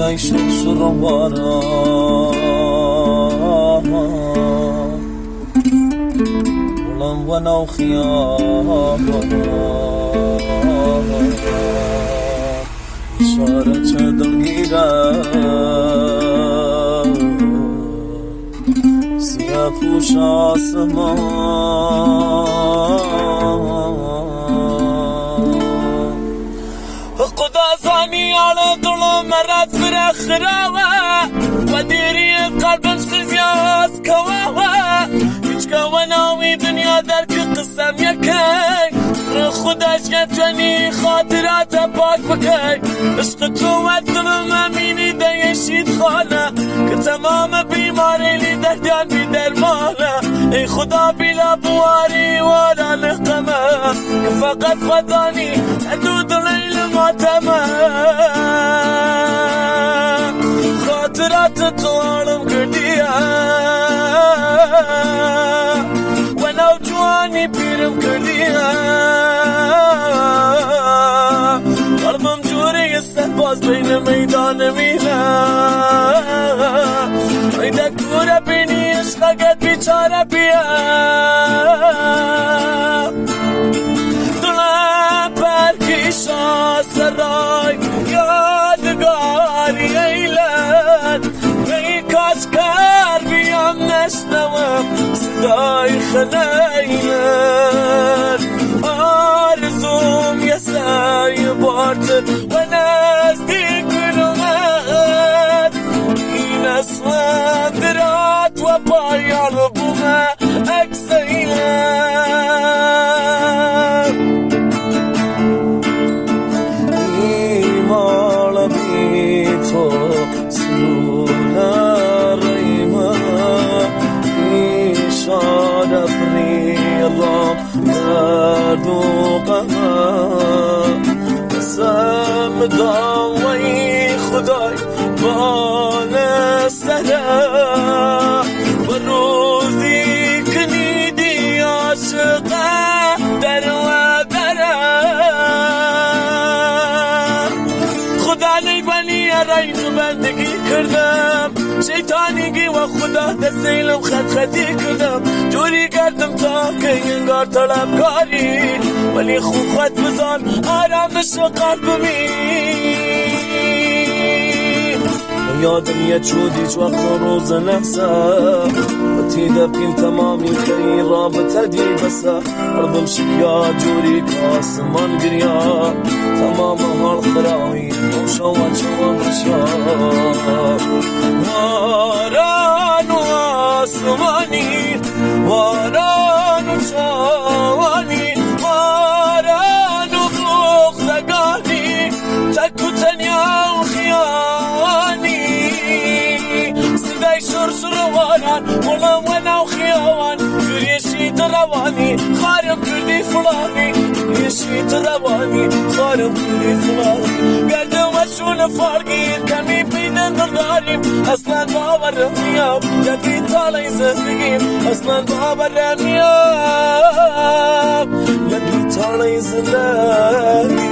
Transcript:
سدای شمس روارا ولم ونو خيابا إشارة دلقيرة سيافوش آسمان قدا زاني على ظلم مرات فرخ راوة وديري قلبم سزياس كواوة يجكا وناوي دنيا درك قسم يكي خداش يتوني خاطرات باك بكي عشق تو والظلم اميني دا يشيد خانة كتمام بيماري لي دهدان بدرمانة اي خدا بلا بواري ولا نقمة فقط خداني حدود الليل ماتمة خاطرات طوالم كردية ولو جواني بيرم كردية قلبم جوري السهباز بين ميدان مينا ايدا كورا بيني عشقاقت بيچارة بيا دلم برکیشا سرای یادگاری ایلت ای کاش کار بیام نشنوم صدای خلیلت آرزوم یه سای بارد و نزدیک بلومد این اصلا درات و پایان بومه اکسیلت ایمال بی تو سلولا ریمه ایشان افریرام درد و قمه قسم داوی خدای بال سره و روزی کنیدی عاشقه در و بره خدا لیبانی رایت بندگی کردم شیطانیگی و خدا دستیلم خطی کردم جوری کردم تا که انگار طلبکاری ولی خوب خود بزن آرامش قلبمی یادم یه چودیچ وقت روز نحسه بتی دبکیم تمامی خیلی رابطه دی بسه قلبم شکیا جوری که آسمان گریا تمام حال خرایی روشا و چوام بشا واران و آسمانی واران و چوانی واران و بغزگانی تک و تنیا و خیانی صدای شرش روانان مولم و نو خیاوان گریشی روانی خارم کردی فلانی گریشی روانی خارم کردی فلانی گردم و شون فرقی کمی بیدن داریم اصلا باورم نیام یکی تالای زندگیم اصلا باورم نیام یکی تالای زندگیم